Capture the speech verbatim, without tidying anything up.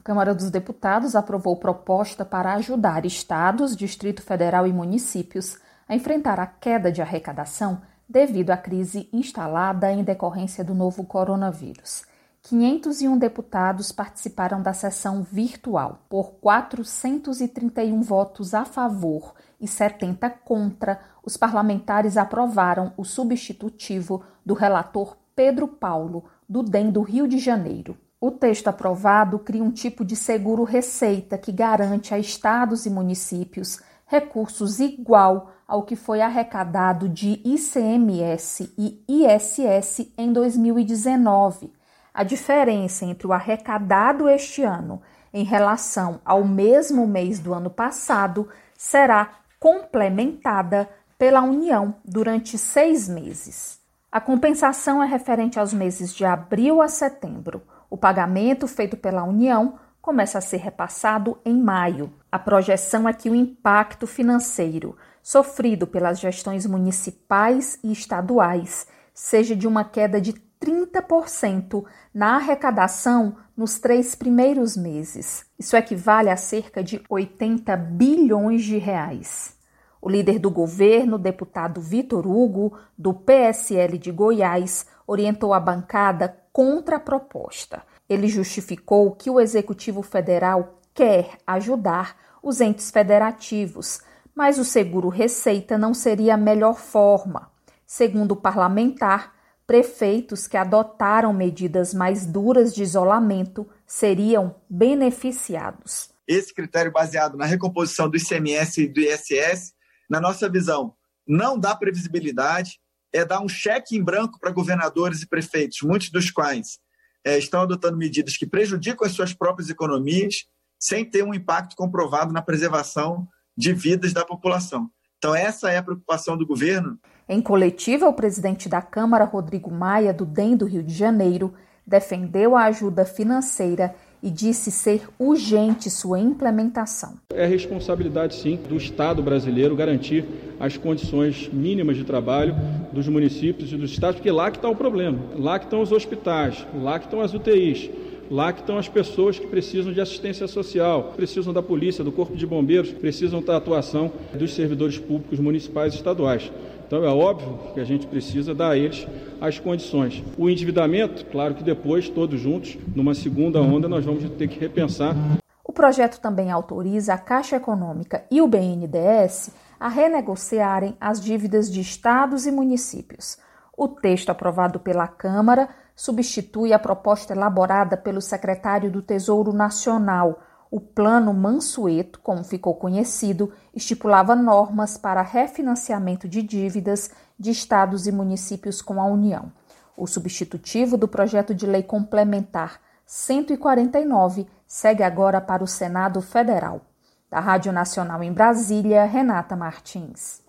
Câmara dos Deputados aprovou proposta para ajudar estados, Distrito Federal e municípios a enfrentar a queda de arrecadação devido à crise instalada em decorrência do novo coronavírus. quinhentos e um deputados participaram da sessão virtual. Por quatrocentos e trinta e um votos a favor e setenta contra, os parlamentares aprovaram o substitutivo do relator Pedro Paulo, do D E M do Rio de Janeiro. O texto aprovado cria um tipo de seguro-receita que garante a estados e municípios recursos igual ao que foi arrecadado de I C M S e I S S em dois mil e dezenove. A diferença entre o arrecadado este ano em relação ao mesmo mês do ano passado será complementada pela União durante seis meses. A compensação é referente aos meses de abril a setembro. O pagamento feito pela União começa a ser repassado em maio. A projeção é que o impacto financeiro sofrido pelas gestões municipais e estaduais seja de uma queda de trinta por cento na arrecadação nos três primeiros meses. Isso equivale a cerca de oitenta bilhões de reais. O líder do governo, deputado Vitor Hugo, do P S L de Goiás, orientou a bancada contra a proposta. Ele justificou que o Executivo Federal quer ajudar os entes federativos, mas o seguro-receita não seria a melhor forma. Segundo o parlamentar, prefeitos que adotaram medidas mais duras de isolamento seriam beneficiados. Esse critério baseado na recomposição do I C M S e do I S S, na nossa visão, não dá previsibilidade, é dar um cheque em branco para governadores e prefeitos, muitos dos quais é, estão adotando medidas que prejudicam as suas próprias economias, sem ter um impacto comprovado na preservação de vidas da população. Então, essa é a preocupação do governo. Em coletiva, o presidente da Câmara, Rodrigo Maia, do D E M do Rio de Janeiro, defendeu a ajuda financeira e disse ser urgente sua implementação. É responsabilidade, sim, do Estado brasileiro garantir as condições mínimas de trabalho dos municípios e dos estados, porque lá que está o problema, lá que estão os hospitais, lá que estão as U T Is, lá que estão as pessoas que precisam de assistência social, precisam da polícia, do corpo de bombeiros, precisam da atuação dos servidores públicos municipais e estaduais. Então é óbvio que a gente precisa dar a eles as condições. O endividamento, claro que depois, todos juntos, numa segunda onda, nós vamos ter que repensar. O projeto também autoriza a Caixa Econômica e o B N D E S a renegociarem as dívidas de estados e municípios. O texto aprovado pela Câmara substitui a proposta elaborada pelo secretário do Tesouro Nacional. O Plano Mansueto, como ficou conhecido, estipulava normas para refinanciamento de dívidas de estados e municípios com a União. O substitutivo do projeto de lei complementar cento e quarenta e nove segue agora para o Senado Federal. Da Rádio Nacional em Brasília, Renata Martins.